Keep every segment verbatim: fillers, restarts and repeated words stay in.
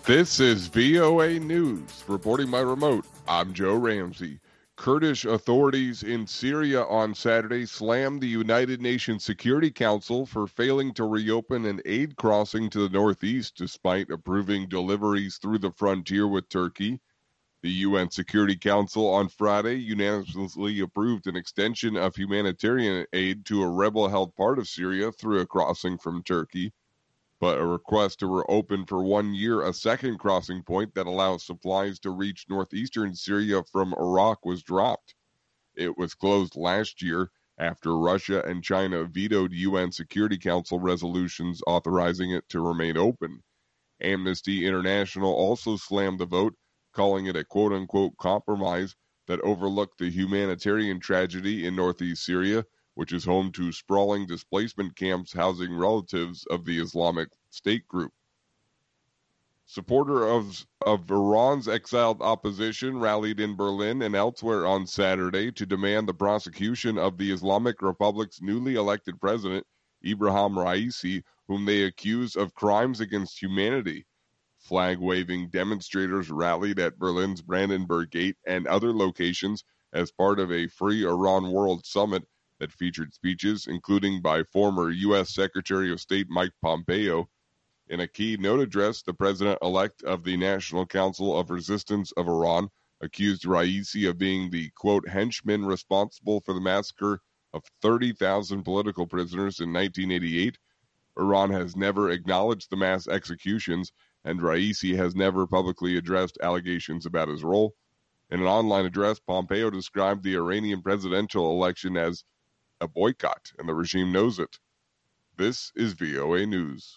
This is V O A News. Reporting by remote, I'm Joe Ramsey. Kurdish authorities in Syria on Saturday slammed the United Nations Security Council for failing to reopen an aid crossing to the northeast despite approving deliveries through the frontier with Turkey. The U N Security Council on Friday unanimously approved an extension of humanitarian aid to a rebel-held part of Syria through a crossing from Turkey. But a request to reopen for one year a second crossing point that allows supplies to reach northeastern Syria from Iraq was dropped. It was closed last year after Russia and China vetoed U N Security Council resolutions authorizing it to remain open. Amnesty International also slammed the vote, calling it a quote-unquote compromise that overlooked the humanitarian tragedy in northeast Syria, which is home to sprawling displacement camps housing relatives of the Islamic State group. Supporters of, of Iran's exiled opposition rallied in Berlin and elsewhere on Saturday to demand the prosecution of the Islamic Republic's newly elected president, Ebrahim Raisi, whom they accuse of crimes against humanity. Flag-waving demonstrators rallied at Berlin's Brandenburg Gate and other locations as part of a Free Iran World Summit that featured speeches, including by former U S Secretary of State Mike Pompeo. In a keynote address, the president-elect of the National Council of Resistance of Iran accused Raisi of being the, quote, henchman responsible for the massacre of thirty thousand political prisoners in nineteen eighty-eight. Iran has never acknowledged the mass executions, and Raisi has never publicly addressed allegations about his role. In an online address, Pompeo described the Iranian presidential election as a boycott, and the regime knows it. This is V O A News.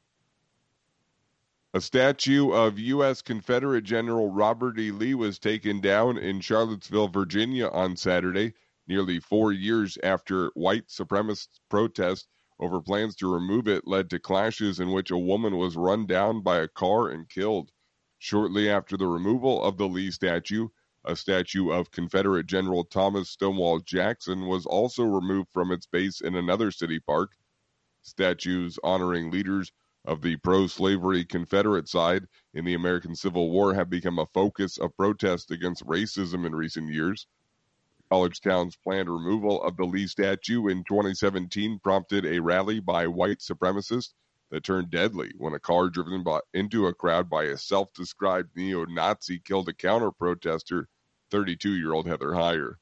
A statue of U S Confederate General Robert E. Lee was taken down in Charlottesville, Virginia on Saturday, nearly four years after white supremacist protests over plans to remove it led to clashes in which a woman was run down by a car and killed. Shortly after the removal of the Lee statue, a statue of Confederate General Thomas Stonewall Jackson was also removed from its base in another city park. Statues honoring leaders of the pro-slavery Confederate side in the American Civil War have become a focus of protest against racism in recent years. College Town's planned removal of the Lee statue in twenty seventeen prompted a rally by white supremacists that turned deadly when a car driven by, into a crowd by a self-described neo-Nazi killed a counter-protester, thirty-two-year-old Heather Heyer.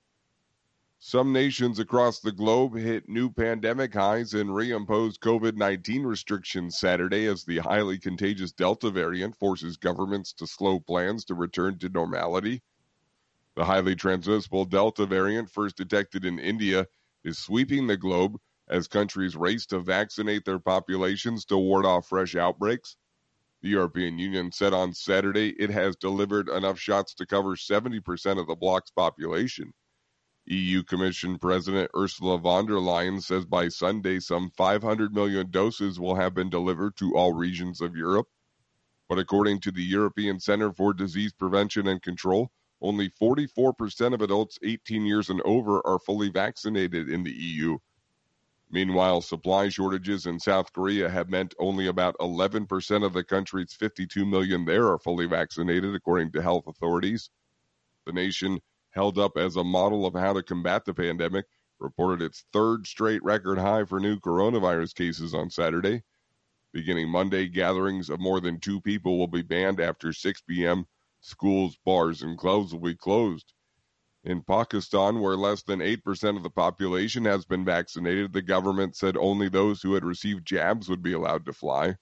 Some nations across the globe hit new pandemic highs and reimposed COVID nineteen restrictions Saturday as the highly contagious Delta variant forces governments to slow plans to return to normality. The highly transmissible Delta variant, first detected in India, is sweeping the globe as countries race to vaccinate their populations to ward off fresh outbreaks. The European Union said on Saturday it has delivered enough shots to cover seventy percent of the bloc's population. E U Commission President Ursula von der Leyen says by Sunday some five hundred million doses will have been delivered to all regions of Europe. But according to the European Center for Disease Prevention and Control, only forty-four percent of adults eighteen years and over are fully vaccinated in the E U. Meanwhile, supply shortages in South Korea have meant only about eleven percent of the country's fifty-two million there are fully vaccinated, according to health authorities. The nation, held up as a model of how to combat the pandemic, reported its third straight record high for new coronavirus cases on Saturday. Beginning Monday, gatherings of more than two people will be banned after six p.m. Schools, bars, and clubs will be closed. In Pakistan, where less than eight percent of the population has been vaccinated, the government said only those who had received jabs would be allowed to fly.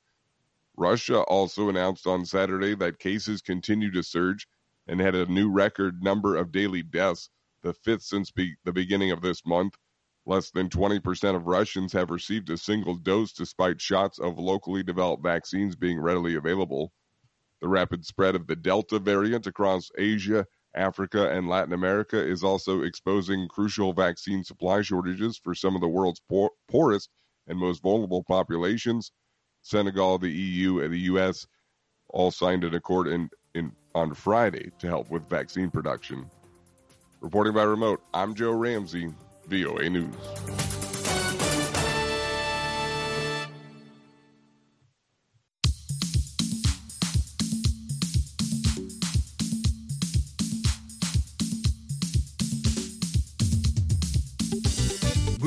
Russia also announced on Saturday that cases continue to surge and had a new record number of daily deaths, the fifth since be- the beginning of this month. Less than twenty percent of Russians have received a single dose despite shots of locally developed vaccines being readily available. The rapid spread of the Delta variant across Asia, Africa, and Latin America is also exposing crucial vaccine supply shortages for some of the world's poor, poorest and most vulnerable populations. Senegal, the E U, and the U S all signed an accord in, in, on Friday to help with vaccine production. Reporting by remote, I'm Joe Ramsey, V O A News.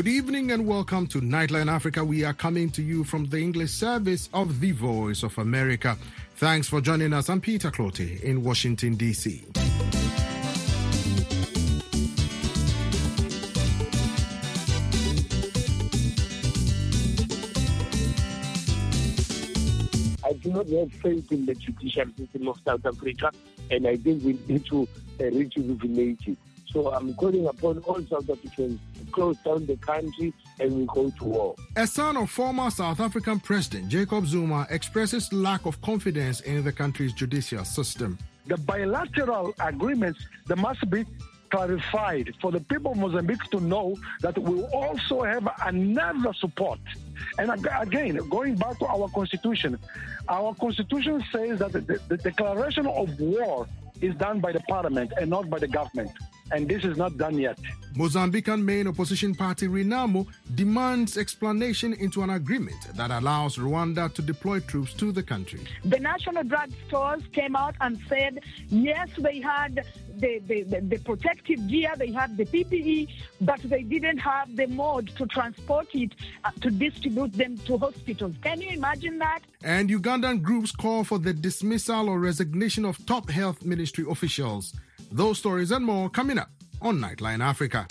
Good evening and welcome to Nightline Africa. We are coming to you from the English service of the Voice of America. Thanks for joining us. I'm Peter Clote in Washington, D C I do not have faith in the judicial system of South Africa, and I think we need to uh, rejuvenate it. So I'm calling upon all South Africans to close down the country and we go to war. A son of former South African President Jacob Zuma expresses lack of confidence in the country's judicial system. The bilateral agreements, they must be clarified for the people of Mozambique to know that we also have another support. And again, going back to our constitution, our constitution says that the, the declaration of war is done by the parliament and not by the government. And this is not done yet. Mozambican main opposition party Renamo demands explanation into an agreement that allows Rwanda to deploy troops to the country. The national drug stores came out and said, yes, they had the, the, the, the protective gear, they had the P P E, but they didn't have the mode to transport it, uh, to distribute them to hospitals. Can you imagine that? And Ugandan groups call for the dismissal or resignation of top health ministry officials. Those stories and more coming up on Nightline Africa.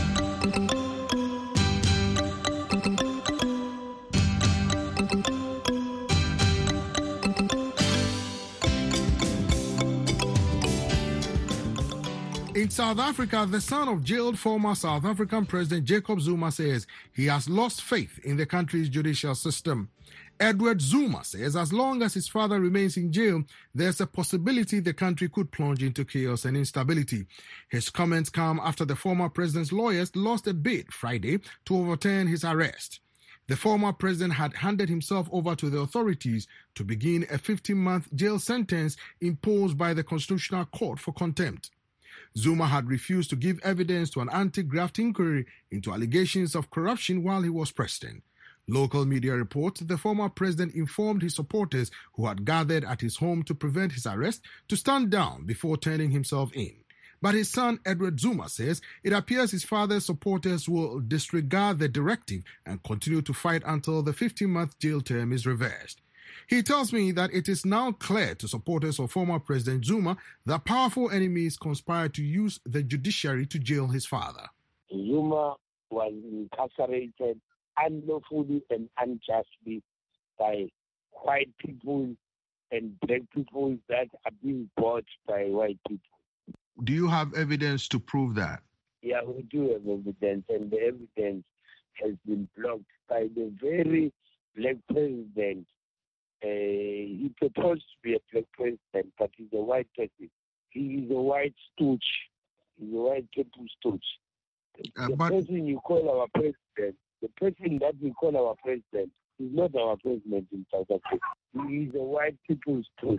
In South Africa, the son of jailed former South African President Jacob Zuma says he has lost faith in the country's judicial system. Edward Zuma says as long as his father remains in jail, there's a possibility the country could plunge into chaos and instability. His comments come after the former president's lawyers lost a bid Friday to overturn his arrest. The former president had handed himself over to the authorities to begin a fifteen-month jail sentence imposed by the Constitutional Court for contempt. Zuma had refused to give evidence to an anti-graft inquiry into allegations of corruption while he was president. Local media report the former president informed his supporters who had gathered at his home to prevent his arrest to stand down before turning himself in. But his son, Edward Zuma, says it appears his father's supporters will disregard the directive and continue to fight until the fifteen-month jail term is reversed. He tells me that it is now clear to supporters of former President Zuma that powerful enemies conspired to use the judiciary to jail his father. Zuma was incarcerated unlawfully and unjustly by white people and black people that are being bought by white people. Do you have evidence to prove that? Yeah, we do have evidence, and the evidence has been blocked by the very black president. Uh, he proposed to be a black president, but he's a white person. He is a white stooge. He's a white people stooge. The, uh, the but... person you call our president, the person that we call our president, is not our president in South Africa. He is a white people's stooge.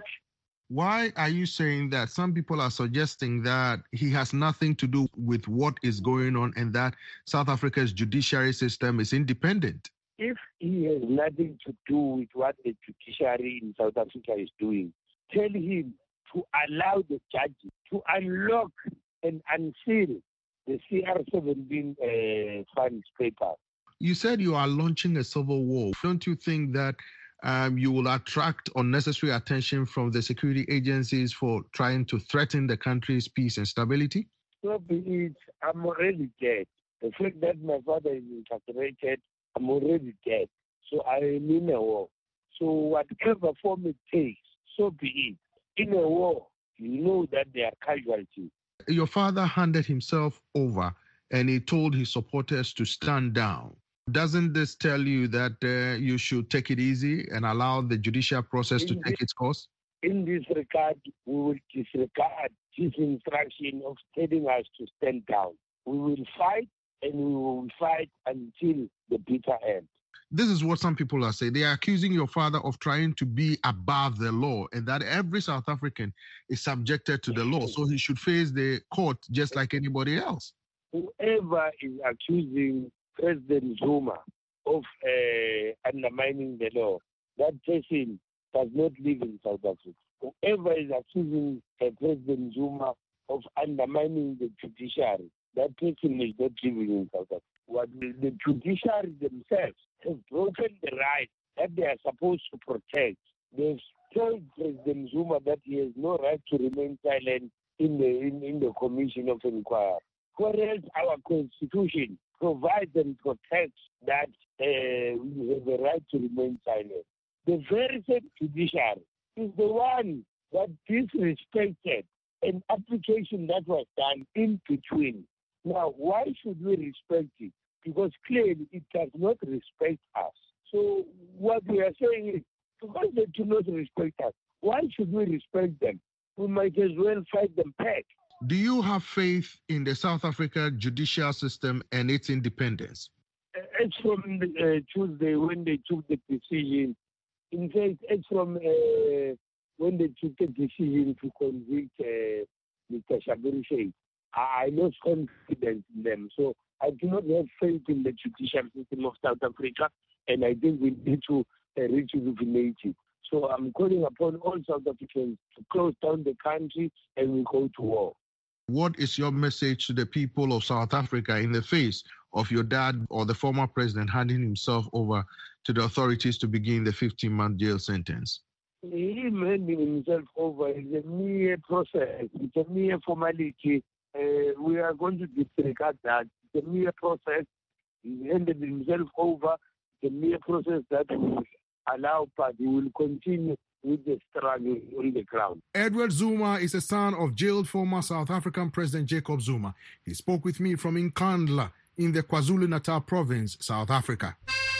Why are you saying that? Some people are suggesting that he has nothing to do with what is going on and that South Africa's judiciary system is independent. If he has nothing to do with what the judiciary in South Africa is doing, tell him to allow the judges to unlock and unseal the C R seventeen uh, funds paper. You said you are launching a civil war. Don't you think that um, you will attract unnecessary attention from the security agencies for trying to threaten the country's peace and stability? So be it. I'm already dead. The fact that my father is incarcerated, I'm already dead. So I am in a war. So whatever form it takes, so be it. In a war, you know that there are casualties. Your father handed himself over and he told his supporters to stand down. Doesn't this tell you that uh, you should take it easy and allow the judicial process in to take this, its course? In this regard, we will disregard his instruction of telling us to stand down. We will fight and we will fight until the bitter end. This is what some people are saying. They are accusing your father of trying to be above the law and that every South African is subjected to the law, so he should face the court just like anybody else. Whoever is accusing President Zuma of uh, undermining the law, that person does not live in South Africa. Whoever is accusing uh, President Zuma of undermining the judiciary, that person is not living in South Africa. what the, the judiciary themselves have broken the right that they are supposed to protect. They've told President Zuma that he has no right to remain silent in the in, in the commission of inquiry. Whereas our constitution provides and protects that uh, we have the right to remain silent. The very same judiciary is the one that disrespected an application that was done in between. Now, why should we respect it? Because clearly it does not respect us. So what we are saying is, because they do not respect us, why should we respect them? We might as well fight them back. Do you have faith in the South Africa judicial system and its independence? It's from uh, Tuesday when they took the decision. In fact, it's from uh, when they took the decision to convict uh, Mister Schabir Shaik. I lost confidence in them. So I do not have faith in the judicial system of South Africa, and I think we need to uh, rejuvenate it. So I'm calling upon all South Africans to close down the country and we go to war. What is your message to the people of South Africa in the face of your dad or the former president handing himself over to the authorities to begin the fifteen-month jail sentence? Him handing himself over is a mere process. It's a mere formality. Uh, we are going to disregard that. It's a mere process. He handed himself over. It's a mere process that will allow, but he will continue with the struggle on the ground. Edward Zuma is a son of jailed former South African President Jacob Zuma. He spoke with me from Nkandla in the KwaZulu-Natal province, South Africa.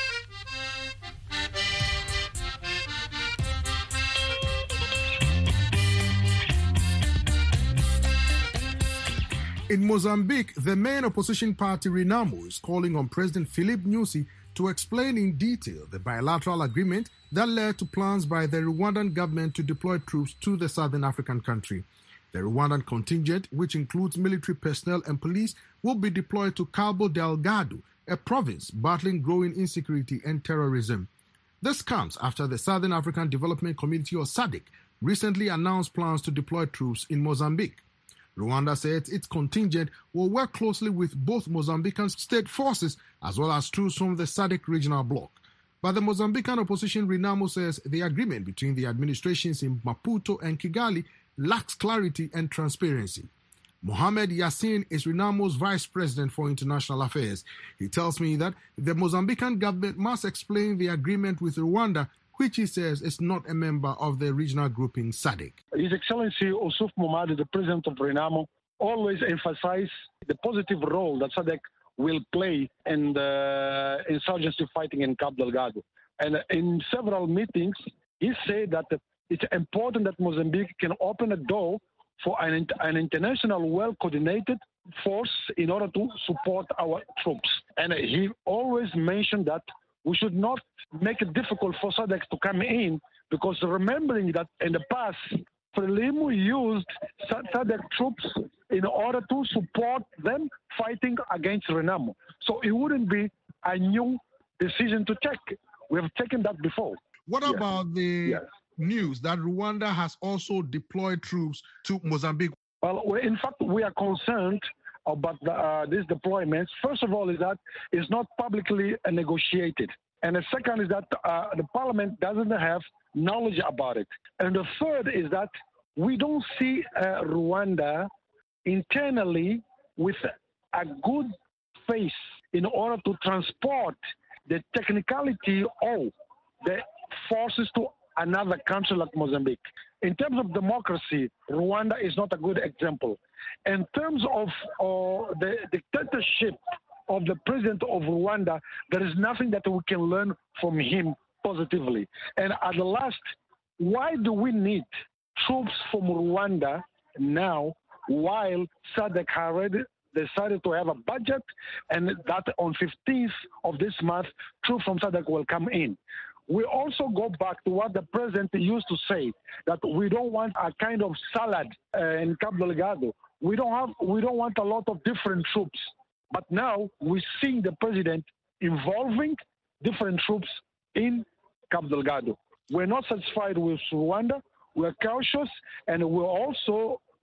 In Mozambique, the main opposition party Renamo is calling on President Filipe Nyusi to explain in detail the bilateral agreement that led to plans by the Rwandan government to deploy troops to the southern African country. The Rwandan contingent, which includes military personnel and police, will be deployed to Cabo Delgado, a province battling growing insecurity and terrorism. This comes after the Southern African Development Community, or S A D C, recently announced plans to deploy troops in Mozambique. Rwanda said its contingent will work closely with both Mozambican state forces as well as troops from the S A D C regional bloc. But the Mozambican opposition Renamo says the agreement between the administrations in Maputo and Kigali lacks clarity and transparency. Mohamed Yassin is Renamo's vice president for international affairs. He tells me that the Mozambican government must explain the agreement with Rwanda, which he says is not a member of the regional grouping S A D C. His Excellency Osuf Momadi, the president of Renamo, always emphasized the positive role that S A D C will play in the insurgency fighting in Cabo Delgado. And in several meetings, he said that it's important that Mozambique can open a door for an, an international well-coordinated force in order to support our troops. And he always mentioned that we should not make it difficult for S A D C to come in, because remembering that in the past, Frelimo used S A D C troops in order to support them fighting against Renamo. So it wouldn't be a new decision to take. We have taken that before. What yes. about the yes. news that Rwanda has also deployed troops to Mozambique? Well, in fact, we are concerned about the, uh, these deployments. First of all, is that it's not publicly uh, negotiated. And the second is that uh, the parliament doesn't have knowledge about it. And the third is that we don't see uh, Rwanda internally with a good face in order to transport the technicality of the forces to another country like Mozambique. In terms of democracy, Rwanda is not a good example. In terms of uh, the dictatorship of the president of Rwanda, there is nothing that we can learn from him positively. And at the last, why do we need troops from Rwanda now, while S A D C already decided to have a budget, and that on fifteenth of this month, troops from S A D C will come in? We also go back to what the president used to say, that we don't want a kind of salad uh, in Cabo Delgado. We don't have, we don't want a lot of different troops. But now we're seeing the president involving different troops in Cabo Delgado. We're not satisfied with Rwanda. We're cautious, and we're also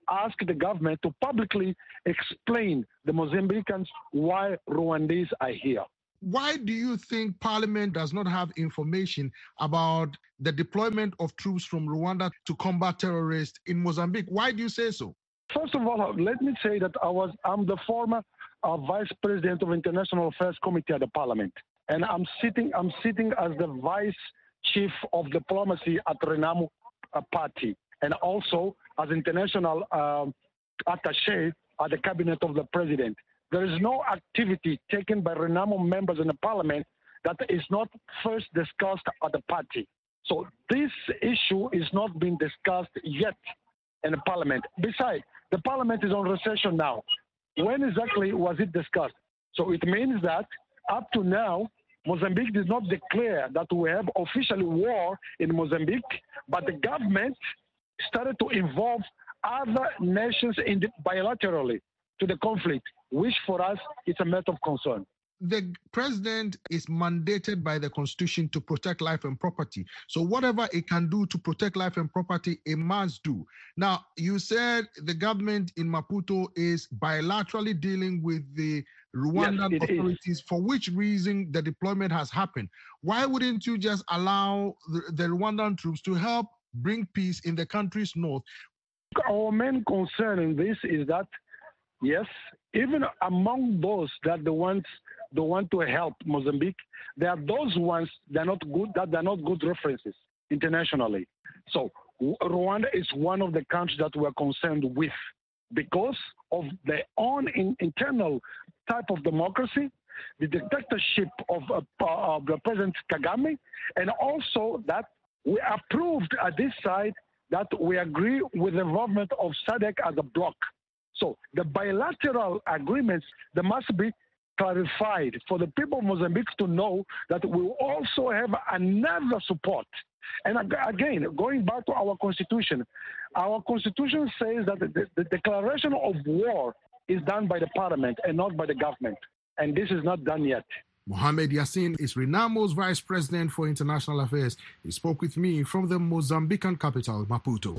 ask the government to publicly explain the Mozambicans why Rwandese are here. Why do you think Parliament does not have information about the deployment of troops from Rwanda to combat terrorists in Mozambique? Why do you say so? First of all, let me say that I was I'm the former uh, vice president of International Affairs Committee at the Parliament, and I'm sitting I'm sitting as the vice chief of diplomacy at Renamo uh, Party, and also as international uh, attaché at the cabinet of the president. There is no activity taken by Renamo members in the Parliament that is not first discussed at the party. So this issue is not being discussed yet in the Parliament. Besides, the Parliament is on recession now. When exactly was it discussed? So it means that up to now, Mozambique did not declare that we have officially war in Mozambique, but the government started to involve other nations in the, bilaterally to the conflict, which for us is a matter of concern. The president is mandated by the constitution to protect life and property. So whatever it can do to protect life and property, it must do. Now, you said the government in Maputo is bilaterally dealing with the Rwandan yes, authorities, is. For which reason the deployment has happened. Why wouldn't you just allow the, the Rwandan troops to help bring peace in the country's north? Our main concern in this is that, yes, even among those that the ones they want to help Mozambique, there are those ones that are not good that are not good references internationally. So Rwanda is one of the countries that we're concerned with because of their own in, internal type of democracy, the dictatorship of, uh, of the President Kagame, and also that we approved at this side that we agree with the involvement of S A D C as a bloc. So the bilateral agreements, they must be clarified for the people of Mozambique to know that we also have another support. And again, going back to our constitution, our constitution says that the, the declaration of war is done by the parliament and not by the government. And this is not done yet. Mohamed Yassin is Renamo's vice president for international affairs. He spoke with me from the Mozambican capital, Maputo.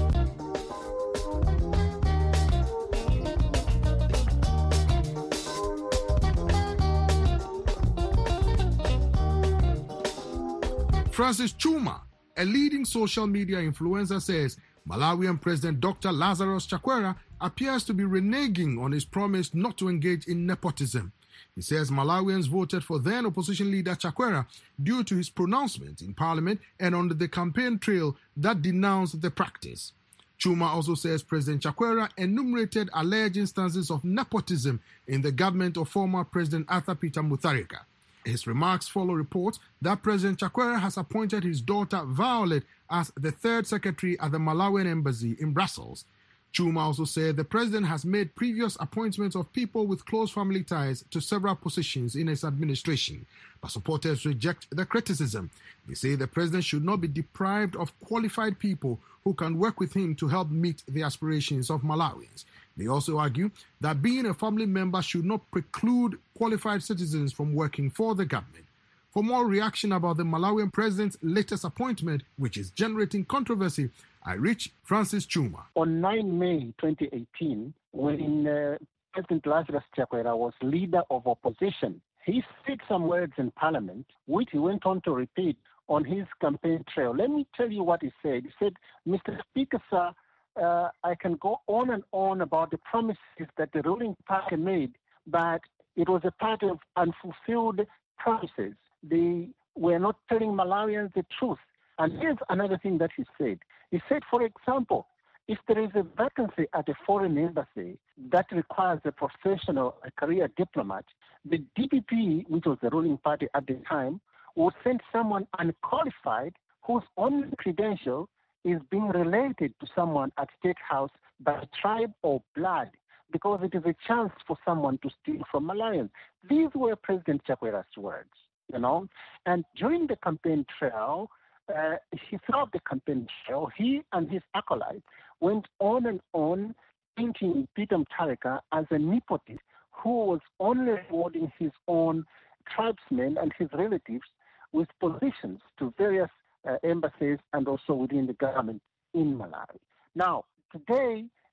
Francis Chuma, a leading social media influencer, says Malawian President Doctor Lazarus Chakwera appears to be reneging on his promise not to engage in nepotism. He says Malawians voted for then opposition leader Chakwera due to his pronouncement in parliament and on the campaign trail that denounced the practice. Chuma also says President Chakwera enumerated alleged instances of nepotism in the government of former President Arthur Peter Mutharika. His remarks follow reports that President Chakwera has appointed his daughter Violet as the third secretary at the Malawian embassy in Brussels. Chuma also said the president has made previous appointments of people with close family ties to several positions in his administration, but supporters reject the criticism. They say the president should not be deprived of qualified people who can work with him to help meet the aspirations of Malawians. They also argue that being a family member should not preclude qualified citizens from working for the government. For more reaction about the Malawian president's latest appointment, which is generating controversy, I reached Francis Chuma. On the ninth of May twenty eighteen, when uh, President Lazarus Chakwera was leader of opposition, he said some words in parliament, which he went on to repeat on his campaign trail. Let me tell you what he said. He said, Mister Speaker, sir, uh, I can go on and on about the promises that the ruling party made, but it was a part of unfulfilled promises. They were not telling Malawians the truth. And here's another thing that he said. He said, for example, if there is a vacancy at a foreign embassy that requires a professional, a career diplomat, the D P P, which was the ruling party at the time, would send someone unqualified whose only credential is being related to someone at State House by tribe or blood, because it is a chance for someone to steal from Malawians. These were President Chakwera's words, you know. And during the campaign trail, uh, he throughout the campaign trail, he and his acolytes went on and on painting Peter Mutharika as a nepotist who was only rewarding his own tribesmen and his relatives with positions to various uh, embassies and also within the government in Malawi. Now, today,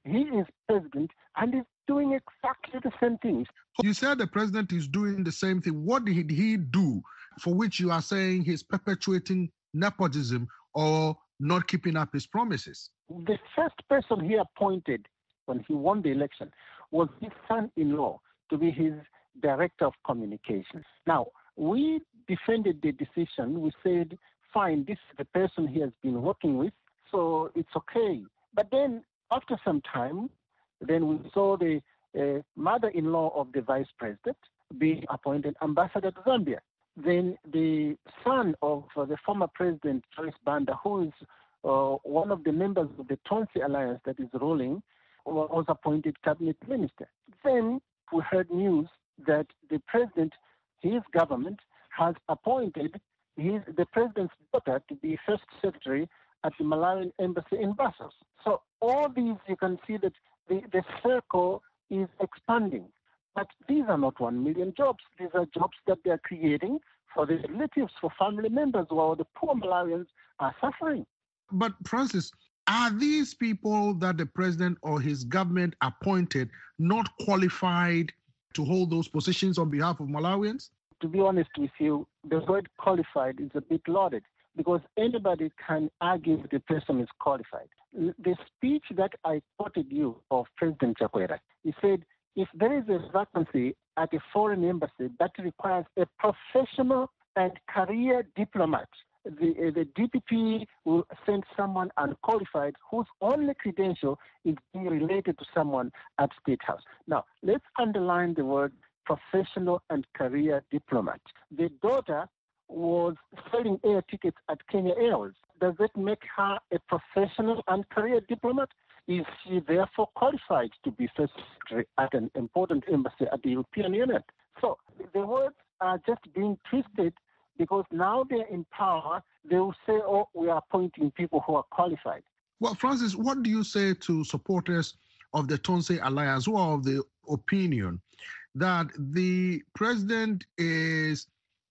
He is president and is doing exactly the same things. You said the president is doing the same thing. What did he do for which you are saying he's perpetuating nepotism or not keeping up his promises? The first person he appointed when he won the election was his son-in-law to be his director of communications. Now, we defended the decision. We said, fine, this is the person he has been working with, so it's okay. But then, after some time, then we saw the uh, mother-in-law of the vice president being appointed ambassador to Zambia. Then the son of uh, the former president, Joyce Banda, who is uh, one of the members of the Tonsi Alliance that is ruling, was appointed cabinet minister. Then we heard news that the president, his government, has appointed his, the president's daughter to be first secretary at the Malawian embassy in Brussels. So all these, you can see that the, the circle is expanding. But these are not one million jobs. These are jobs that they are creating for the relatives, for family members, while the poor Malawians are suffering. But Francis, are these people that the president or his government appointed not qualified to hold those positions on behalf of Malawians? To be honest with you, the word qualified is a bit loaded because anybody can argue that the person is qualified. The speech that I quoted you of President Chakwera, he said, if there is a vacancy at a foreign embassy that requires a professional and career diplomat, the, uh, the D P P will send someone unqualified whose only credential is being related to someone at State House. Now, let's underline the word professional and career diplomat. The daughter was selling air tickets at Kenya Airways. Does that make her a professional and career diplomat? Is she therefore qualified to be first secretary at an important embassy at the European Union? So the words are just being twisted because now they're in power. They will say, oh, we are appointing people who are qualified. Well, Francis, what do you say to supporters of the Tonse Alliance who are of the opinion that the president is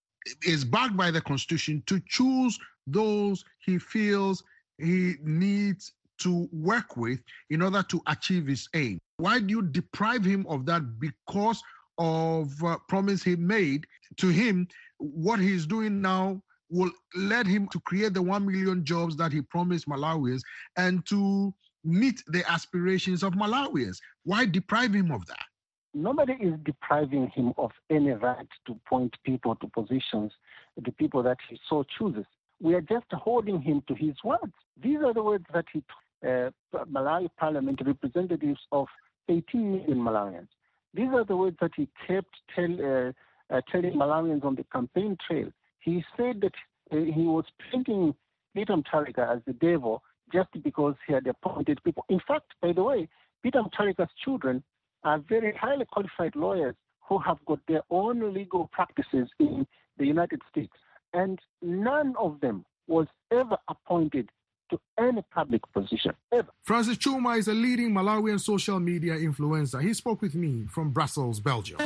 is backed by the Constitution to choose those he feels he needs to work with in order to achieve his aim? Why do you deprive him of that because of uh, promise he made to him? What he's doing now will lead him to create the one million jobs that he promised Malawians and to meet the aspirations of Malawians. Why deprive him of that? Nobody is depriving him of any right to point people to positions, the people that he so chooses. We are just holding him to his words. These are the words that he uh, Malawi Parliament, representatives of eighteen million Malawians. These are the words that he kept tell, uh, uh, telling Malawians on the campaign trail. He said that uh, he was painting Peter Mutharika as the devil just because he had appointed people. In fact, by the way, Peter Mutharika's children are very highly qualified lawyers who have got their own legal practices in the United States. And none of them was ever appointed to any public position, ever. Francis Chuma is a leading Malawian social media influencer. He spoke with me from Brussels, Belgium.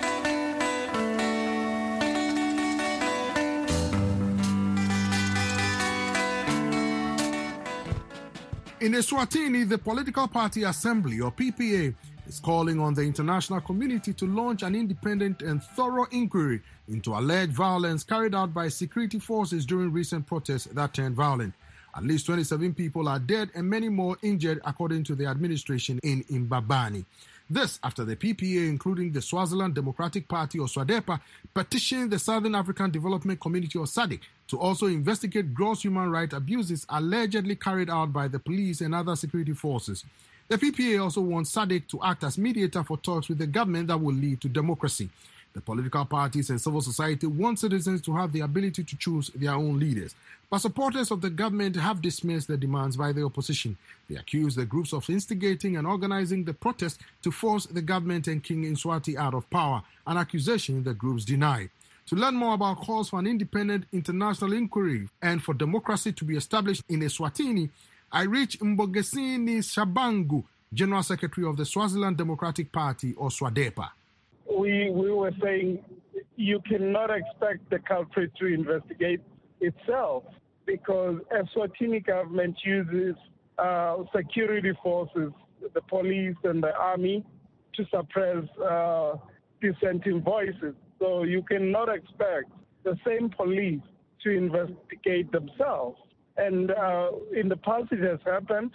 In Eswatini, the Political Party Assembly, or P P A, is calling on the international community to launch an independent and thorough inquiry into alleged violence carried out by security forces during recent protests that turned violent. At least twenty-seven people are dead and many more injured, according to the administration in Imbabane. This after the P P A, including the Swaziland Democratic Party, or SWADEPA, petitioned the Southern African Development Community, or S A D C, to also investigate gross human rights abuses allegedly carried out by the police and other security forces. The P P A also wants S A D C to act as mediator for talks with the government that will lead to democracy. The political parties and civil society want citizens to have the ability to choose their own leaders. But supporters of the government have dismissed the demands by the opposition. They accuse the groups of instigating and organizing the protest to force the government and King Mswati out of power, an accusation the groups deny. To learn more about calls for an independent international inquiry and for democracy to be established in Eswatini, I reached Mbogesini Shabangu, General Secretary of the Swaziland Democratic Party, or SWADEPA. We, we were saying you cannot expect the culprit to investigate itself because Eswatini government uses uh, security forces the police and the army to suppress uh, dissenting voices. So you cannot expect the same police to investigate themselves. And uh, in the past it has happened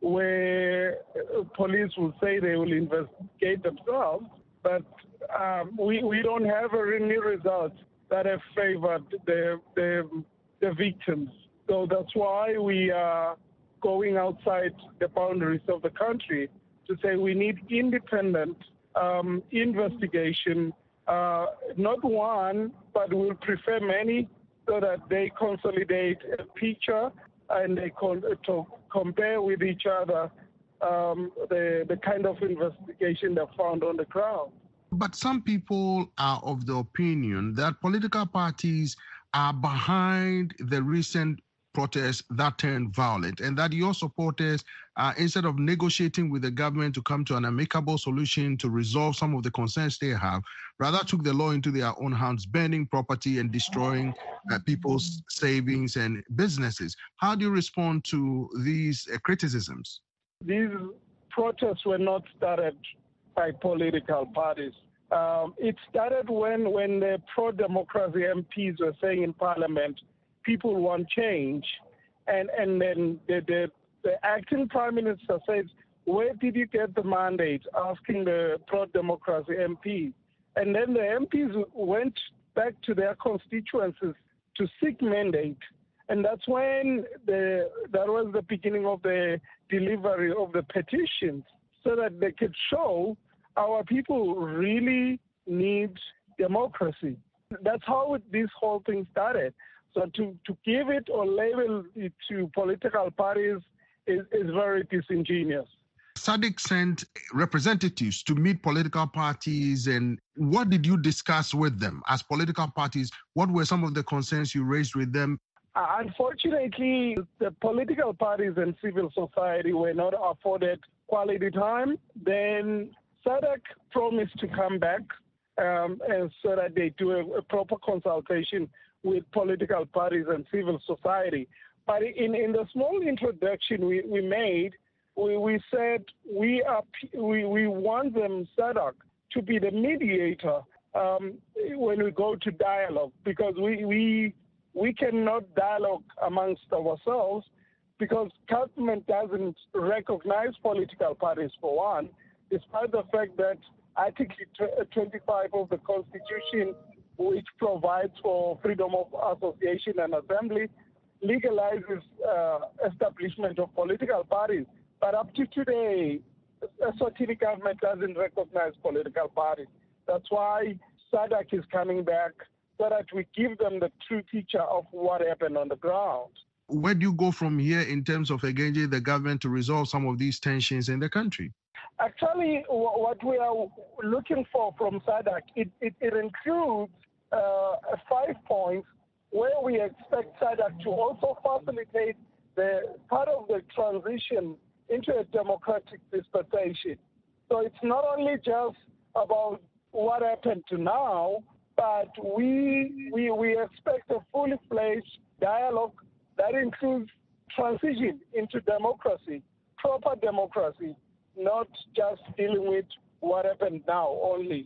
where police will say they will investigate themselves, but um, we, we don't have any results that have favored the, the, the victims. So that's why we are going outside the boundaries of the country to say we need independent um, investigation, uh, not one, but we'll prefer many, so that they consolidate a picture and they con- to compare with each other um, the, the kind of investigation they found on the ground. But some people are of the opinion that political parties are behind the recent protests that turned violent, and that your supporters, uh, instead of negotiating with the government to come to an amicable solution to resolve some of the concerns they have, rather took the law into their own hands, burning property and destroying uh, people's savings and businesses. How do you respond to these uh, criticisms? These protests were not started by political parties. Um, it started when, when the pro-democracy M Ps were saying in Parliament, people want change. And, and then the, the, the acting Prime Minister says, where did you get the mandate? Asking the pro-democracy M Ps. And then the M Ps went back to their constituencies to seek mandate. And that's when the, that was the beginning of the delivery of the petitions, so that they could show our people really need democracy. That's how it, this whole thing started. So to, to give it or label it to political parties is, is very disingenuous. SADC sent representatives to meet political parties, and what did you discuss with them as political parties? What were some of the concerns you raised with them? Uh, unfortunately, the political parties and civil society were not afforded quality time. Then SADC promised to come back um, and so that they do a, a proper consultation with political parties and civil society. But in, in the small introduction we, we made, we, we said we are we, we want them, SADC, to be the mediator um, when we go to dialogue, because we, we we cannot dialogue amongst ourselves because government doesn't recognize political parties, for one, despite the fact that Article twenty-five of the Constitution, which provides for freedom of association and assembly, legalizes uh, establishment of political parties. But up to today, the Eswatini government doesn't recognize political parties. That's why SADC is coming back, so that we give them the true picture of what happened on the ground. Where do you go from here in terms of engaging the government to resolve some of these tensions in the country? Actually, what we are looking for from SADC, it, it, it includes uh, five points where we expect SADC to also facilitate the part of the transition into a democratic dispensation. So it's not only just about what happened to now, but we, we, we expect a fully fledged dialogue that includes transition into democracy, proper democracy, not just dealing with what happened now only.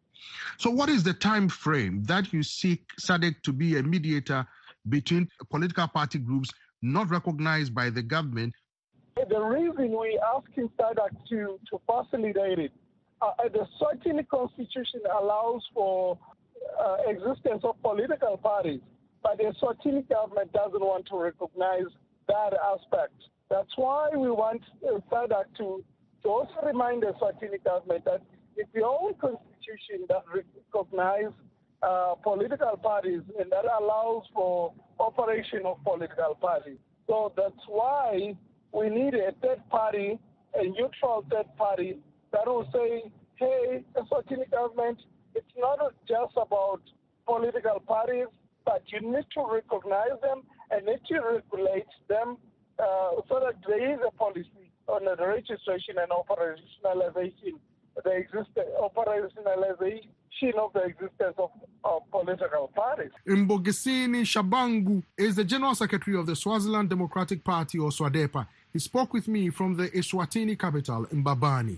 So what is the time frame that you seek SADC to be a mediator between political party groups not recognized by the government? The reason we are asking SADC to, to facilitate it, uh, the Eswatini Constitution allows for uh, existence of political parties, but the Eswatini government doesn't want to recognize that aspect. That's why we want uh, SADC to, to also remind the Eswatini government that it's the own constitution that recognizes uh, political parties and that allows for operation of political parties. So that's why we need a third party, a neutral third party that will say, hey, Eswatini government, it's not just about political parties, but you need to recognize them and need to regulate them uh, so that there is a policy on the registration and operationalization the existence, operationalization of the existence of, of political parties. Mbogesini Shabangu is the General Secretary of the Swaziland Democratic Party, or SWADEPA. He spoke with me from the Eswatini capital, Mbabane.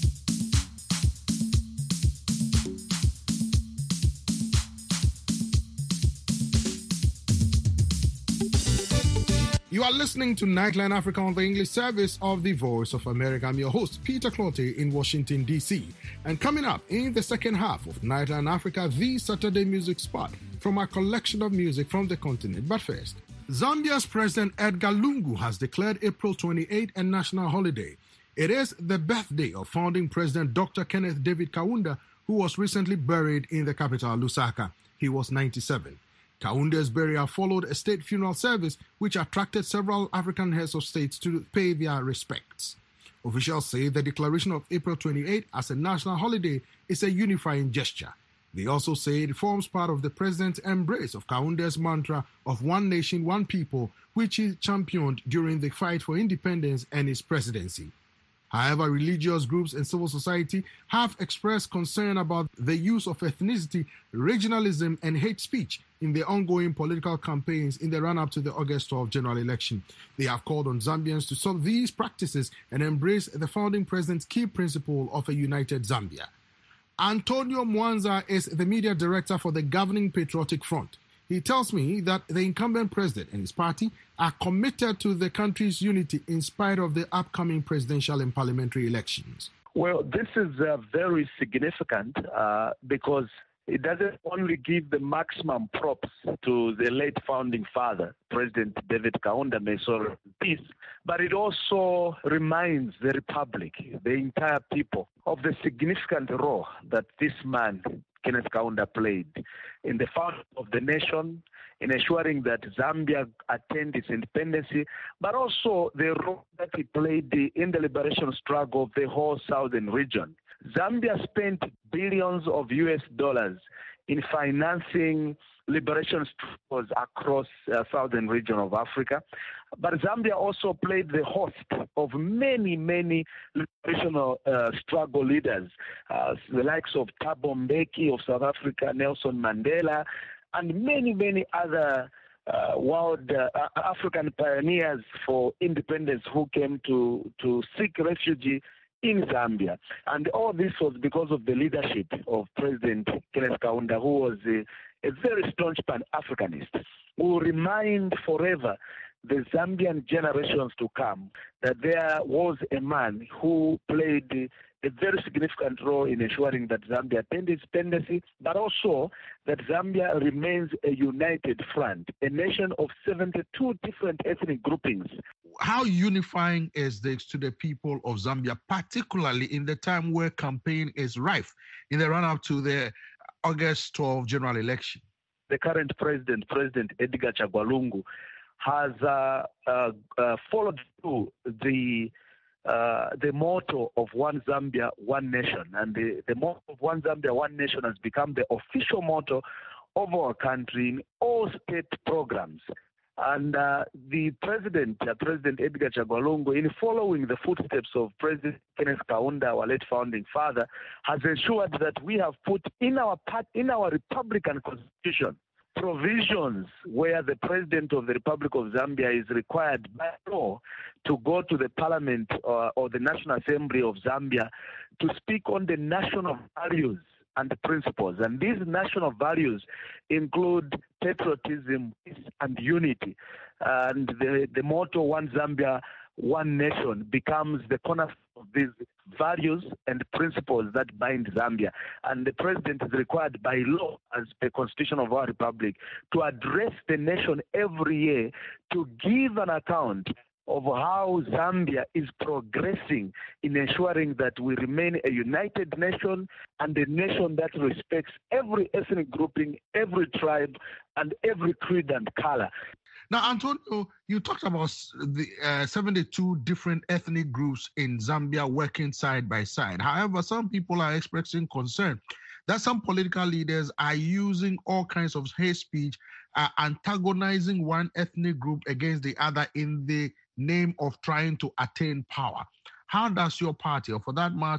You are listening to Nightline Africa on the English service of the Voice of America. I'm your host, Peter Clottey in Washington, D C. And coming up in the second half of Nightline Africa, the Saturday music spot from our collection of music from the continent. But first, Zambia's President Edgar Lungu has declared April twenty-eighth a national holiday. It is the birthday of founding President Doctor Kenneth David Kaunda, who was recently buried in the capital, Lusaka. He was ninety-seven. Kaunda's burial followed a state funeral service which attracted several African heads of states to pay their respects. Officials say the declaration of April twenty-eighth as a national holiday is a unifying gesture. They also say it forms part of the president's embrace of Kaunda's mantra of one nation, one people, which he championed during the fight for independence and his presidency. However, religious groups and civil society have expressed concern about the use of ethnicity, regionalism, and hate speech in the ongoing political campaigns in the run-up to the August twelfth general election. They have called on Zambians to stop these practices and embrace the founding president's key principle of a united Zambia. Antonio Mwanza is the media director for the governing Patriotic Front. He tells me that the incumbent president and his party are committed to the country's unity in spite of the upcoming presidential and parliamentary elections. Well, this is uh, very significant uh, because it doesn't only give the maximum props to the late founding father, President David Kaunda, may so rest in peace, but it also reminds the Republic, the entire people, of the significant role that this man, Kenneth Kaunda, played in the founding of the nation, in ensuring that Zambia attained its independence, but also the role that he played in the liberation struggle of the whole southern region. Zambia spent billions of U S dollars in financing liberation struggles across the uh, southern region of Africa. But Zambia also played the host of many, many liberational uh, struggle leaders, uh, the likes of Thabo Mbeki of South Africa, Nelson Mandela, and many, many other uh, world uh, African pioneers for independence who came to, to seek refuge in Zambia. And all this was because of the leadership of President Kenneth Kaunda, who was a, a very staunch Pan-Africanist, who will remind forever the Zambian generations to come that there was a man who played a very significant role in ensuring that Zambia attained its independence, but also that Zambia remains a united front, a nation of seventy-two different ethnic groupings. How unifying is this to the people of Zambia, particularly in the time where campaign is rife in the run-up to the August twelfth general election? The current president, President Edgar Chagwa Lungu, has uh, uh, uh, followed through the uh, the motto of One Zambia, One Nation. And the, the motto of One Zambia, One Nation has become the official motto of our country in all state programs. And uh, the president, uh, President Edgar Chagwa Lungu, in following the footsteps of President Kenneth Kaunda, our late founding father, has ensured that we have put in our part, in our Republican Constitution provisions where the President of the Republic of Zambia is required by law to go to the Parliament or, or the National Assembly of Zambia to speak on the national values and principles. And these national values include patriotism, peace, and unity. And the, the motto, One Zambia, One Nation, becomes the cornerstone of these values and principles that bind Zambia. And the president is required by law, as the constitution of our republic, to address the nation every year to give an account of how Zambia is progressing in ensuring that we remain a united nation and a nation that respects every ethnic grouping, every tribe, and every creed and color. Now, Antonio, you talked about the uh, seventy-two different ethnic groups in Zambia working side by side. However, some people are expressing concern that some political leaders are using all kinds of hate speech, uh, antagonizing one ethnic group against the other in the name of trying to attain power. How does your party, or for that matter,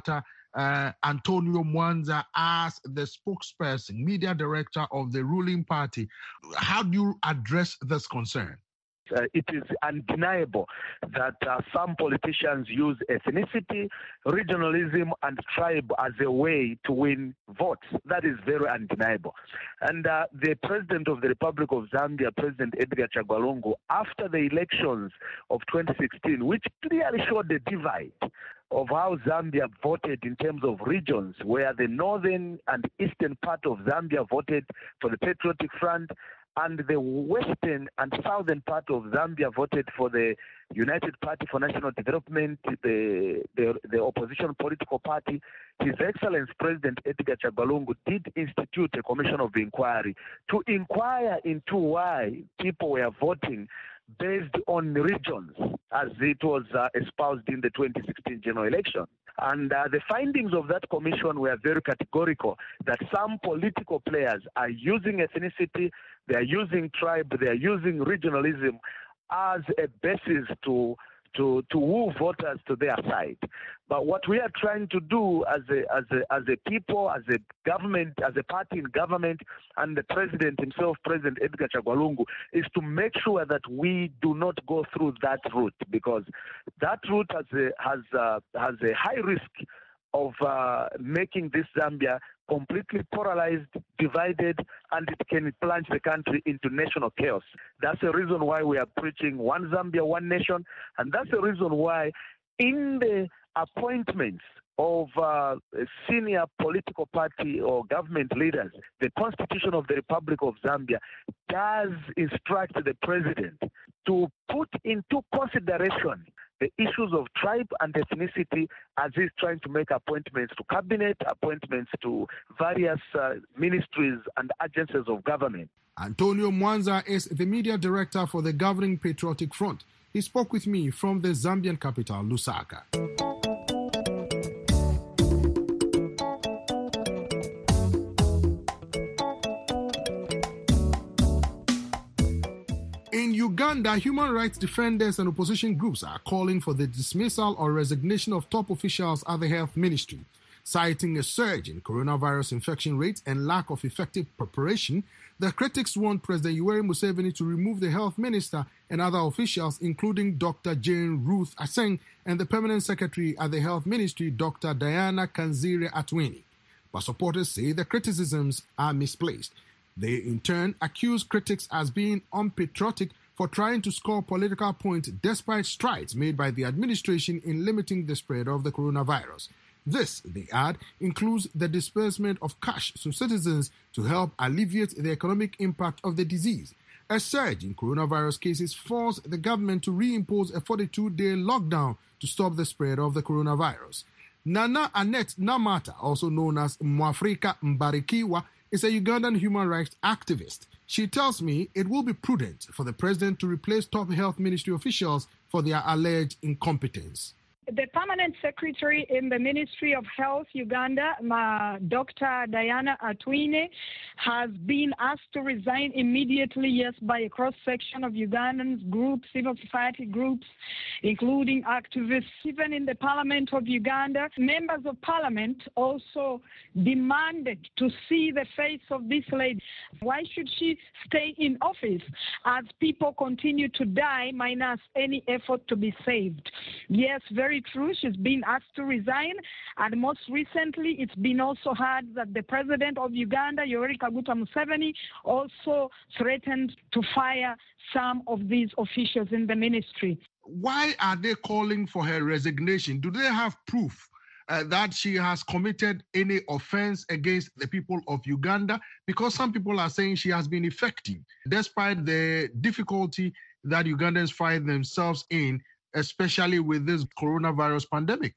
uh, Antonio Mwanza as the spokesperson, media director of the ruling party. How do you address this concern? Uh, it is undeniable that uh, some politicians use ethnicity, regionalism, and tribe as a way to win votes. That is very undeniable. And uh, the President of the Republic of Zambia, President Edgar Chagwa Lungu, after the elections of twenty sixteen, which clearly showed the divide of how Zambia voted in terms of regions, where the northern and eastern part of Zambia voted for the Patriotic Front, and the western and southern part of Zambia voted for the United Party for National Development, the, the, the opposition political party. His Excellency President Edgar Chagwa Lungu did institute a commission of inquiry to inquire into why people were voting based on regions, as it was uh, espoused in the twenty sixteen general election. And uh, the findings of that commission were very categorical, that some political players are using ethnicity, they are using tribe, they are using regionalism as a basis to to to woo voters to their side. But what we are trying to do as a as a as a people, as a government, as a party in government, and the president himself, President Edgar Chagwa Lungu, is to make sure that we do not go through that route, because that route has a has a, has a high risk of uh, making this Zambia completely polarized, divided, and it can plunge the country into national chaos. That's the reason why we are preaching one Zambia, one nation, and that's the reason why in the appointments of uh, senior political party or government leaders, the Constitution of the Republic of Zambia does instruct the president to put into consideration the issues of tribe and ethnicity as he's trying to make appointments to cabinet, appointments to various uh, ministries and agencies of government. Antonio Mwanza is the media director for the governing Patriotic Front. He spoke with me from the Zambian capital, Lusaka. In Uganda, human rights defenders and opposition groups are calling for the dismissal or resignation of top officials at the health ministry. Citing a surge in coronavirus infection rates and lack of effective preparation, the critics want President Yoweri Museveni to remove the health minister and other officials, including Doctor Jane Ruth Aceng and the permanent secretary at the health ministry, Doctor Diana Kanzire Atwini. But supporters say the criticisms are misplaced. They, in turn, accuse critics as being unpatriotic for trying to score political points despite strides made by the administration in limiting the spread of the coronavirus. This, they add, includes the disbursement of cash to citizens to help alleviate the economic impact of the disease. A surge in coronavirus cases forced the government to reimpose a forty-two day lockdown to stop the spread of the coronavirus. Nana Annette Namata, also known as Mwafrika Mbarikiwa, is a Ugandan human rights activist. She tells me it will be prudent for the president to replace top health ministry officials for their alleged incompetence. The permanent secretary in the Ministry of Health, Uganda, uh, Doctor Diana Atwini, has been asked to resign immediately, yes, by a cross-section of Ugandan groups, civil society groups, including activists. Even in the Parliament of Uganda, members of Parliament also demanded to see the face of this lady. Why should she stay in office as people continue to die minus any effort to be saved? Yes, very true. She's been asked to resign, and most recently it's been also heard that the president of Uganda, Yoweri Kaguta Museveni, also threatened to fire some of these officials in the ministry. Why are they calling for her resignation? Do they have proof uh, that she has committed any offense against the people of Uganda? Because some people are saying she has been effective, despite the difficulty that Ugandans find themselves in, especially with this coronavirus pandemic.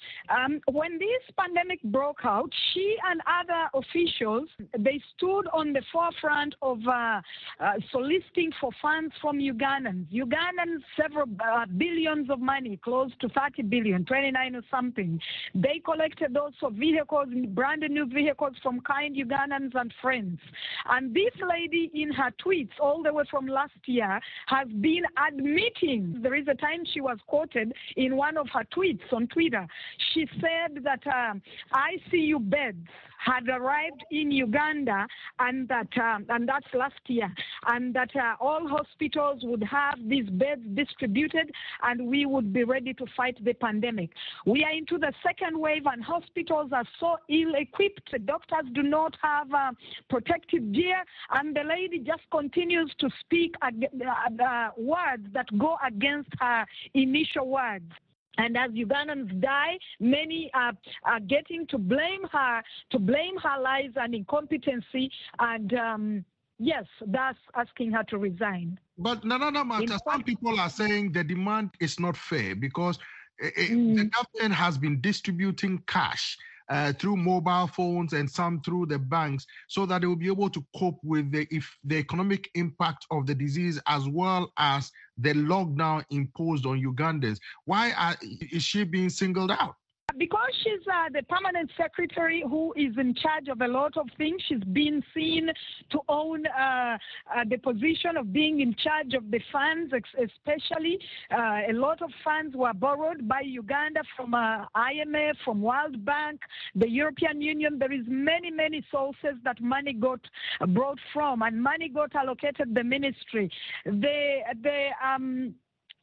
Um, when this pandemic broke out, she and other officials, they stood on the forefront of uh, uh, soliciting for funds from Ugandans. Ugandans, several uh, billions of money, close to thirty billion, twenty-nine or something. They collected also vehicles, brand new vehicles from kind Ugandans and friends. And this lady in her tweets all the way from last year has been admitting, there is a time she was quoted in one of her tweets on Twitter, she she said that um, I C U beds had arrived in Uganda, and that um, and that's last year, and that uh, all hospitals would have these beds distributed, and we would be ready to fight the pandemic. We are into the second wave, and hospitals are so ill-equipped. The doctors do not have uh, protective gear, and the lady just continues to speak ag- uh, uh, words that go against her initial words. And as Ugandans die, many are, are getting to blame her, to blame her lies and incompetency, and um, yes, that's asking her to resign. But Nana Namata, some people are saying the demand is not fair because it, mm. the government has been distributing cash Uh, through mobile phones and some through the banks, so that they will be able to cope with the if the economic impact of the disease as well as the lockdown imposed on Ugandans. Why are, is she being singled out? Because she's uh, the permanent secretary who is in charge of a lot of things. She's been seen to own uh, uh, the position of being in charge of the funds, especially. Uh, a lot of funds were borrowed by Uganda from uh, I M F, from World Bank, the European Union. There is many, many sources that money got brought from, and money got allocated the ministry. The, the, um,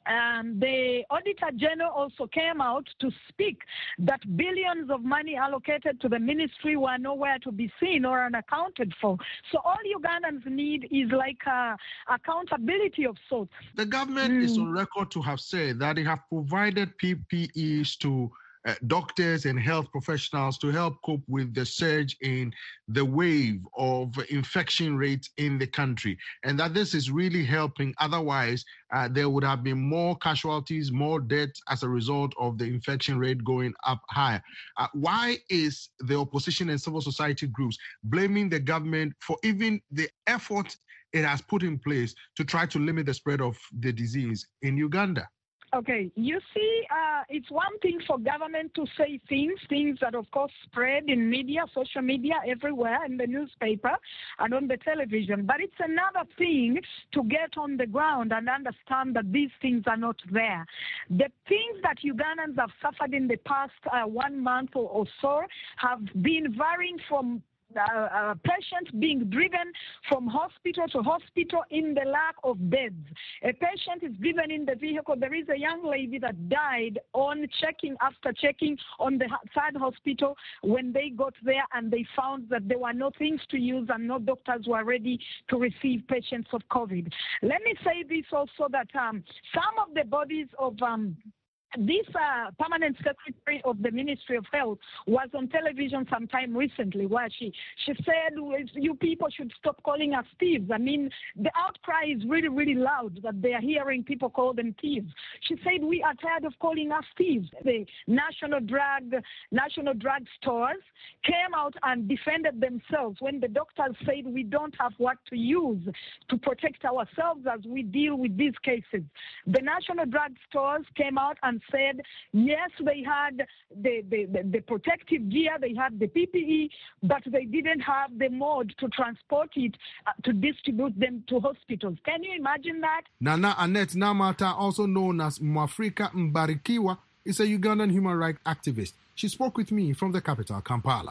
Um, the Auditor General also came out to speak that billions of money allocated to the ministry were nowhere to be seen or unaccounted for. So all Ugandans need is like uh, accountability of sorts. The government mm. is on record to have said that they have provided P P Es to Uh, doctors and health professionals to help cope with the surge in the wave of infection rates in the country, and that this is really helping. Otherwise, uh, there would have been more casualties, more deaths as a result of the infection rate going up higher. Uh, why is the opposition and civil society groups blaming the government for even the effort it has put in place to try to limit the spread of the disease in Uganda? Okay, you see, uh, it's one thing for government to say things, things that, of course, spread in media, social media, everywhere, in the newspaper and on the television. But it's another thing to get on the ground and understand that these things are not there. The things that Ugandans have suffered in the past uh, one month or, or so have been varying from Uh, uh, patients being driven from hospital to hospital in the lack of beds. A patient is driven in the vehicle. There is a young lady that died on checking, after checking on the third hospital when they got there, and they found that there were no things to use and no doctors were ready to receive patients of COVID. Let me say this also, that um, some of the bodies of um, This uh, permanent secretary of the Ministry of Health was on television sometime recently where she, she said, you people should stop calling us thieves. I mean, the outcry is really, really loud that they are hearing people call them thieves. She said, we are tired of calling us thieves. The national drug, national drug stores came out and defended themselves when the doctors said we don't have what to use to protect ourselves as we deal with these cases. The national drug stores came out and said, yes, they had the, the, the, the protective gear, they had the P P E, but they didn't have the mode to transport it, uh, to distribute them to hospitals. Can you imagine that? Nana Annette Namata, also known as Mwafrika Mbarikiwa, is a Ugandan human rights activist. She spoke with me from the capital, Kampala.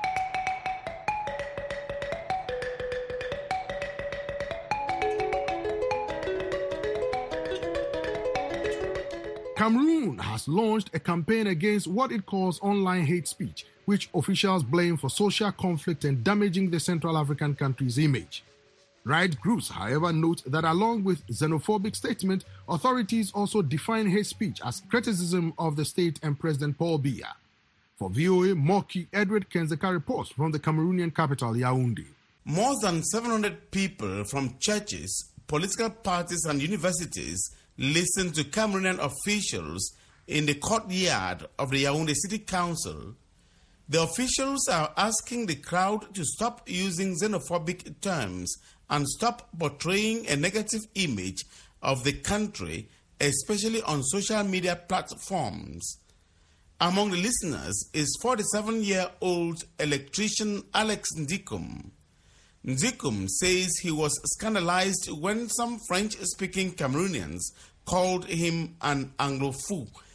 Cameroon has launched a campaign against what it calls online hate speech, which officials blame for social conflict and damaging the Central African country's image. Right groups, however, note that along with xenophobic statements, authorities also define hate speech as criticism of the state and President Paul Biya. For V O A, Moki Edward Kenzeka reports from the Cameroonian capital, Yaoundé. More than seven hundred people from churches, political parties and universities listened to Cameroonian officials in the courtyard of the Yaoundé City Council. The officials are asking the crowd to stop using xenophobic terms and stop portraying a negative image of the country, especially on social media platforms. Among the listeners is forty-seven-year-old electrician Alex Ndikum. Ndikum says he was scandalized when some French-speaking Cameroonians called him an Anglophile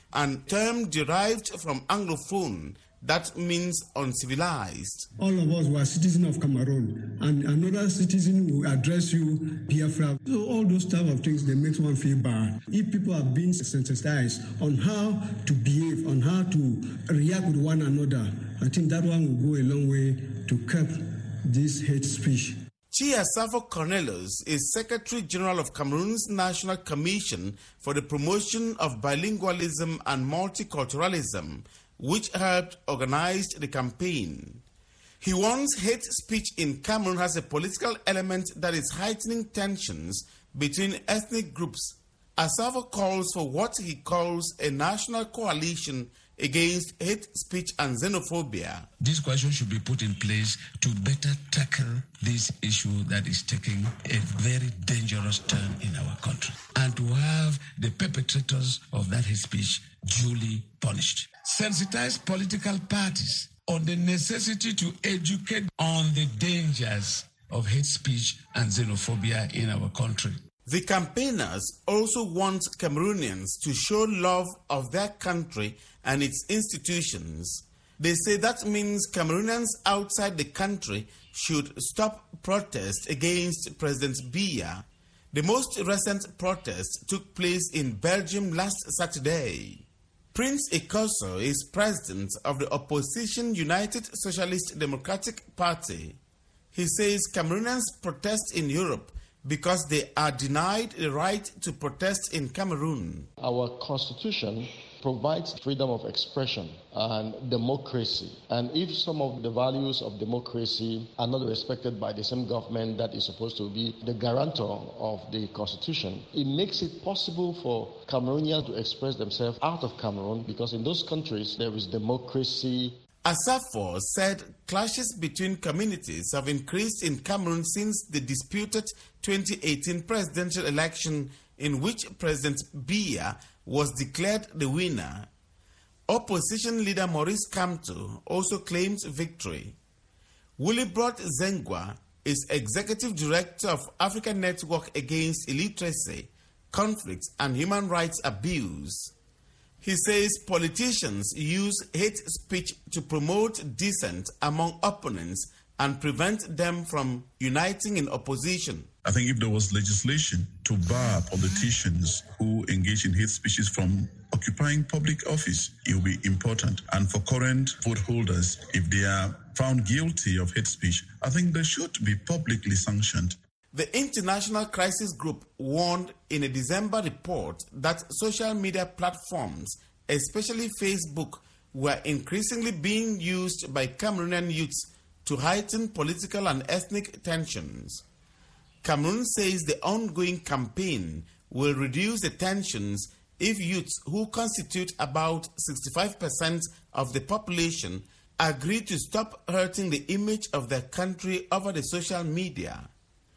and term derived from Anglophone that means uncivilized. All of us were citizens of Cameroon, and another citizen will address you, Biafra. So all those type of things, they make one feel bad. If people are being sensitized on how to behave, on how to react with one another, I think that one will go a long way to curb this hate speech. Chiasafo Cornelius is Secretary General of Cameroon's National Commission for the Promotion of Bilingualism and Multiculturalism, which helped organize the campaign. He warns hate speech in Cameroon has a political element that is heightening tensions between ethnic groups. Asafo calls for what he calls a national coalition against hate speech and xenophobia. This question should be put in place to better tackle this issue that is taking a very dangerous turn in our country, and to have the perpetrators of that hate speech duly punished. Sensitize political parties on the necessity to educate on the dangers of hate speech and xenophobia in our country. The campaigners also want Cameroonians to show love of their country and its institutions. They say that means Cameroonians outside the country should stop protests against President Biya. The most recent protest took place in Belgium last Saturday. Prince Ekoso is president of the opposition United Socialist Democratic Party. He says Cameroonians protest in Europe because they are denied the right to protest in Cameroon. Our constitution provides freedom of expression and democracy. And if some of the values of democracy are not respected by the same government that is supposed to be the guarantor of the constitution, it makes it possible for Cameroonians to express themselves out of Cameroon, because in those countries there is democracy. Asafo said clashes between communities have increased in Cameroon since the disputed twenty eighteen presidential election in which President Biya was declared the winner. Opposition leader Maurice Kamto also claims victory. Willibrod Zengwa is executive director of African Network Against Illiteracy, Conflict and Human Rights Abuse. He says politicians use hate speech to promote dissent among opponents and prevent them from uniting in opposition. I think if there was legislation to bar politicians who engage in hate speeches from occupying public office, it will be important. And for current vote holders, if they are found guilty of hate speech, I think they should be publicly sanctioned. The International Crisis Group warned in a December report that social media platforms, especially Facebook, were increasingly being used by Cameroonian youths to heighten political and ethnic tensions. Cameroon says the ongoing campaign will reduce the tensions if youths, who constitute about sixty-five percent of the population, agree to stop hurting the image of their country over the social media.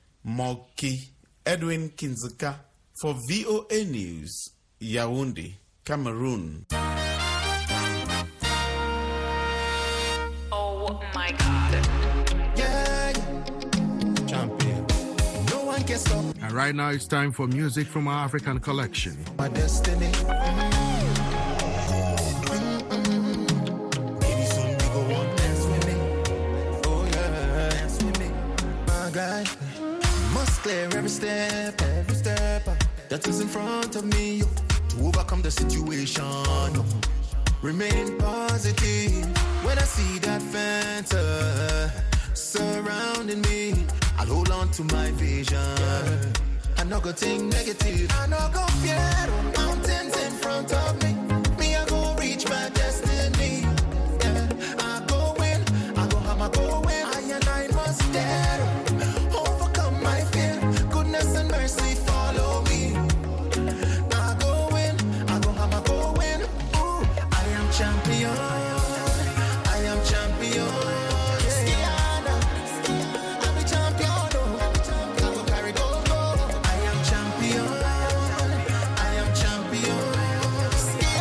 Moki Edwin Kinzuka for V O A News, Yaoundé, Cameroon. Oh my God. Yeah, champion. No one can stop. And right now it's time for music from our African collection. My destiny. Mm-hmm. Mm-hmm. Maybe soon we go on dance with me. Oh yeah, dance with me. My God. Must clear every step, every step that is in front of me to overcome the situation. Remain positive when I see that Fanta surrounding me. I'll hold on to my vision. I no go think negative. I no go fear mountains in front of me. Me I go reach my destiny. Yeah, I go win. I go have my go win. I and I must dare. And mercy follow me. I go win, I go have my go win. Ooh, I am champion, I am champion. Skiana, I'm a champion. I go carry go go. I am champion, I am champion.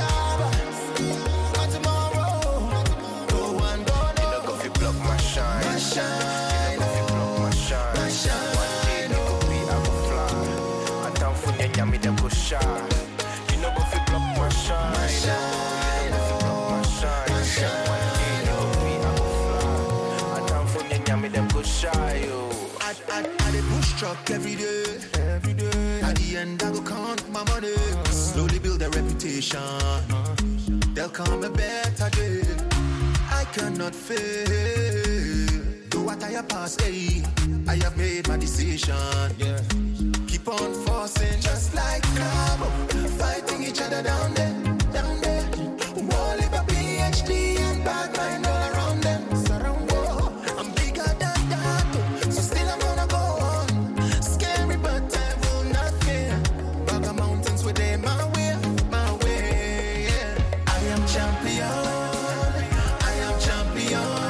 I, I, I dey push truck every day. Every day. At the end, I go count my money. Slowly build a reputation. There'll come a better day. I cannot fail. Do what I have passed, hey. I have made my decision. Yeah. Keep on forcing, just like Cabo. Fighting each other down there, down there. Wally, a PhD and bad mind all around them. Surround, whoa. I'm bigger than that, so still I'm gonna go on. Scary, but I will not fear. Bugger mountains within my way, my way. Yeah. I am champion. I am champion.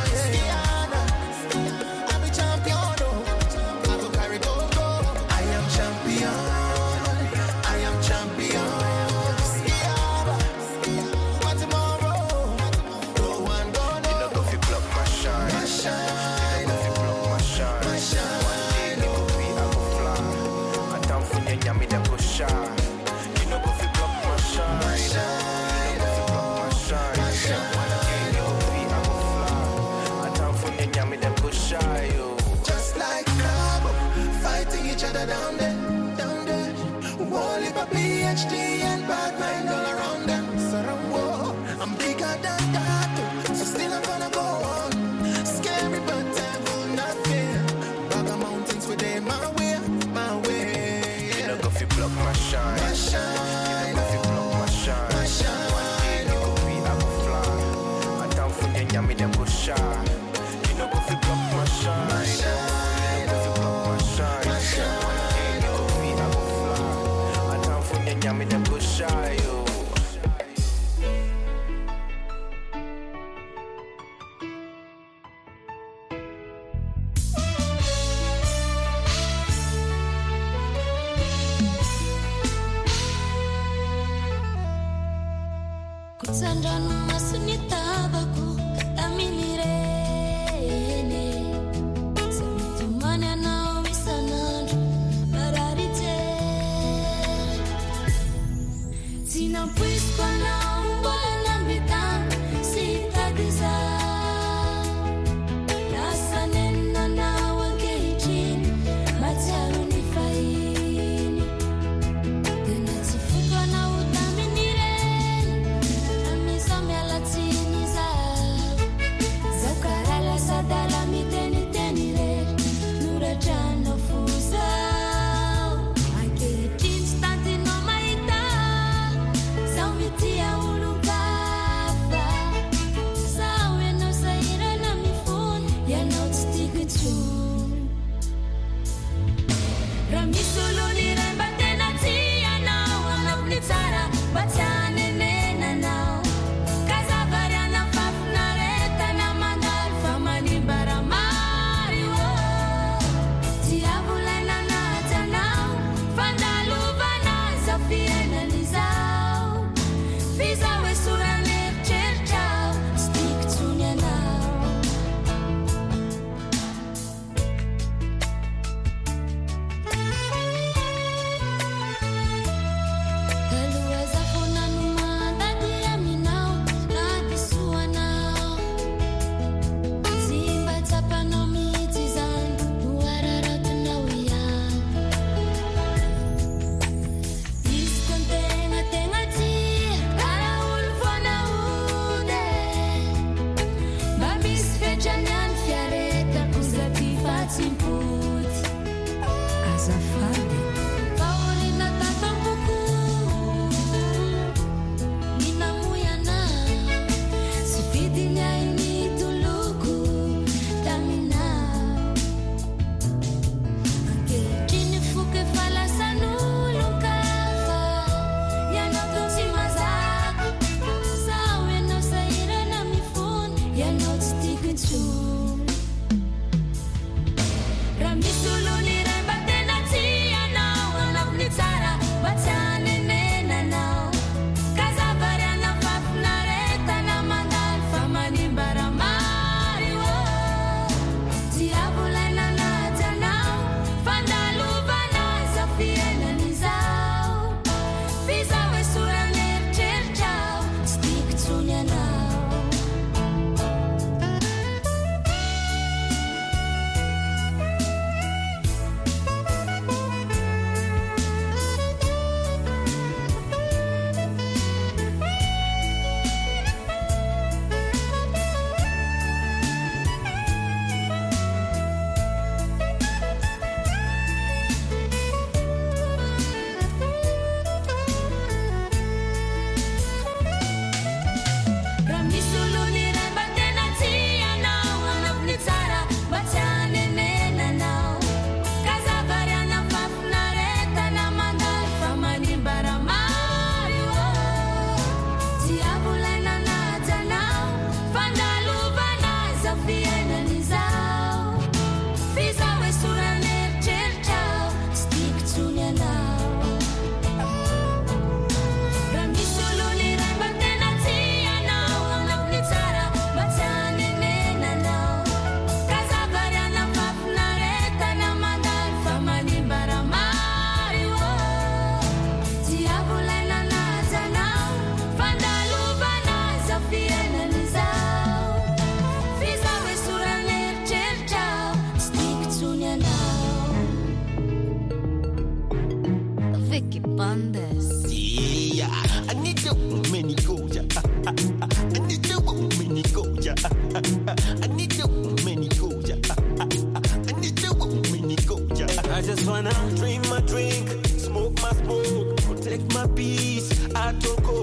Just like Cabo, fighting each other down there, down there. Wally, a PhD and bad mind all around them. Surround, whoa. I'm bigger than that, so still I'm gonna go on. Scary, but I will not fear. Bugger mountains within my way, my way. You know, go fi block my shine, my shine. You know, go fi block my shine, my shine. One day you go be I go fly. I down for you, yummy them go shine. You know, go fi block my shine, my shine. You know, go fi block my shine, my shine. One day you go be I go fly. I down for you, yummy them go shine, yo. Tia Ulukafa, Sawe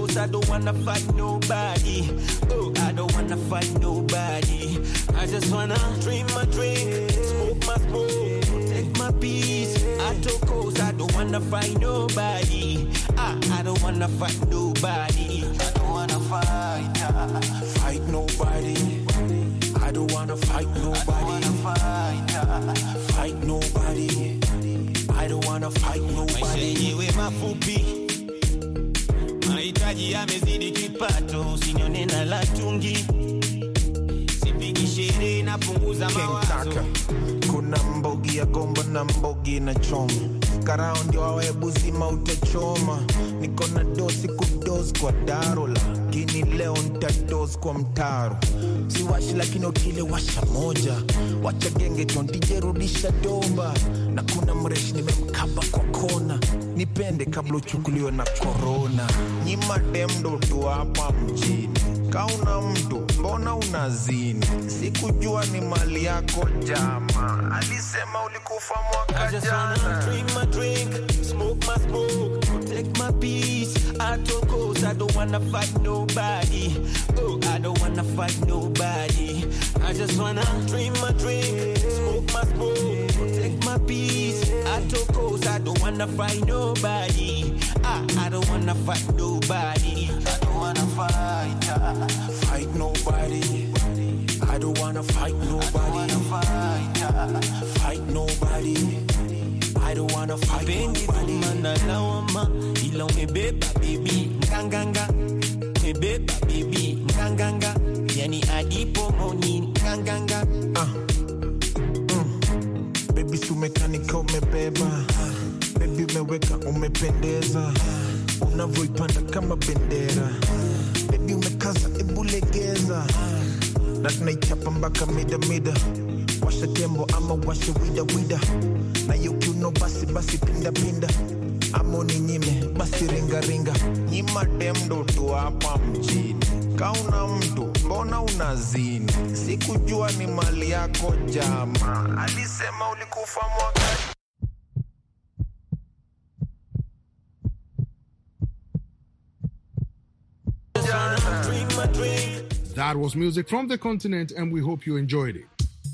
cause I don't wanna fight nobody. Oh, I don't wanna fight nobody. I just wanna drink my drink, smoke my smoke, protect my peace. I told cause I don't wanna fight nobody. I, I don't wanna fight nobody. I don't wanna fight, uh, fight nobody. I don't wanna fight nobody. Fight, uh, fight nobody. I don't wanna fight nobody. Maisha yenyewe mafupi, mahitaji yamezidi kipato, usinione na latungi, sipigi sherehe napunguza mawazo. Kuna mbogi ya gomba na mbogi na choma, karao ndio awe buzima utachoma. Niko na dosi kudosi kwa daro, lakini leo nitadosi kwa mtaro. Siwashi lakini ukile washa moja, wacha genge tontije rudisha doba. Na kuna mreshi nimemkaba kwa kona, nipende kabla uchukuliwe na corona. Nyima demdo tu hapa mjini, kauna mtu mbona unazini? Sikujua ni mali yako jama, alisema ulikufa mwaka jana. I just wanna drink my drink, smoke my smoke, protect my peace. I told cause I don't wanna fight nobody. Oh, I don't wanna fight nobody. I just wanna drink my drink, smoke my smoke, protect my peace. I told cause I don't wanna fight nobody. I, I don't wanna fight nobody. I don't wanna fight, uh, fight nobody. I don't wanna fight nobody. Fight, uh, fight nobody. I don't wanna fight nobody. Kumana lawama, ila umebeba baby nganganga, umebeba baby nganganga, yani adipo moni nganganga. Ah, mm. Baby sumekanika umebeba, baby umeweka umependeza, unavyoipanda kama bendera, baby umekaza ebulegeza, na tunaichapa mpaka mida mida. Washa tembo ama washa wida wida, na yukiuno basi basi pinda pinda, amo ni nyime basi ringa ringa. Nyima demdo tu hapa mjini, kauna mtu mbona unazini? Sikujua ni mali yako jama, alisema ulikufa mwaka. That was music from the continent, and we hope you enjoyed it.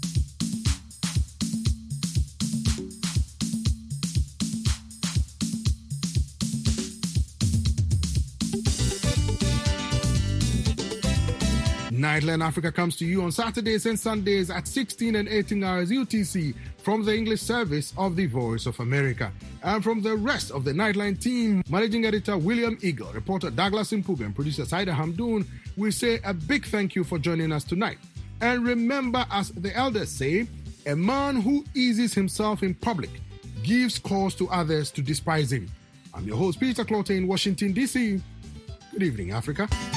Nightline Africa comes to you on Saturdays and Sundays at sixteen and eighteen hours U T C from the English service of the Voice of America. And from the rest of the Nightline team, Managing Editor William Eagle, reporter Douglas Impuga, and producer Saida Hamdoun, we say a big thank you for joining us tonight. And remember, as the elders say, a man who eases himself in public gives cause to others to despise him. I'm your host, Peter Clote in Washington, D C. Good evening, Africa.